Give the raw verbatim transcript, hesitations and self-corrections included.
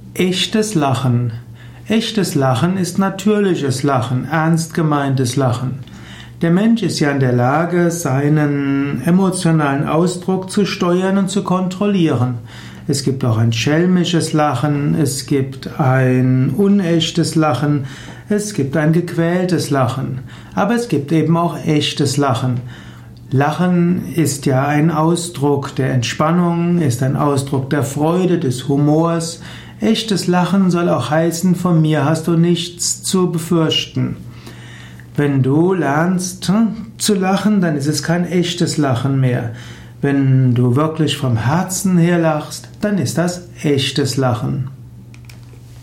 Echtes Lachen. Echtes Lachen ist natürliches Lachen, ernst gemeintes Lachen. Der Mensch ist ja in der Lage, seinen emotionalen Ausdruck zu steuern und zu kontrollieren. Es gibt auch ein schelmisches Lachen, es gibt ein unechtes Lachen, es gibt ein gequältes Lachen. Aber es gibt eben auch echtes Lachen. Lachen ist ja ein Ausdruck der Entspannung, ist ein Ausdruck der Freude, des Humors. Echtes Lachen soll auch heißen, von mir hast du nichts zu befürchten. Wenn du lernst zu lachen, dann ist es kein echtes Lachen mehr. Wenn du wirklich vom Herzen her lachst, dann ist das echtes Lachen.